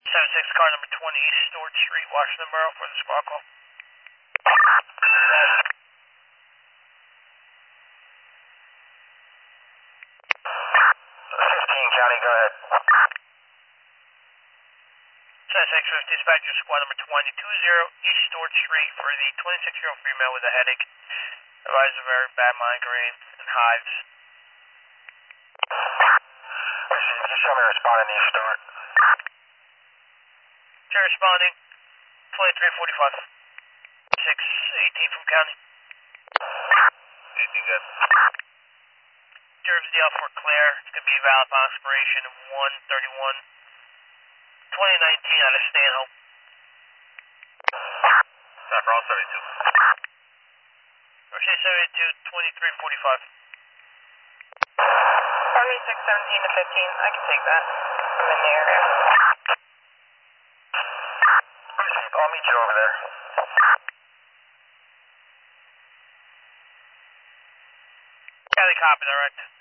7-6, car number 20, East Stewart Street, Washington Borough, for the squad call. 15 County, go ahead. 7-6, dispatcher, squad number 20, 20 East Stewart Street for the 26-year-old female with a headache. Advised of very bad migraine and hives. Just show me responding to East Stewart. Sure, responding. 2345. 618 from county. 18 good. Jervis the Alpha for Claire. It's going to be valid upon expiration of 1/31/2019 out of Stanhope. Stop for all 72. Roche 72, 2345. 76, 17 to 15. I can take that. I'm in the area. I'll meet you over there. County copy, direct.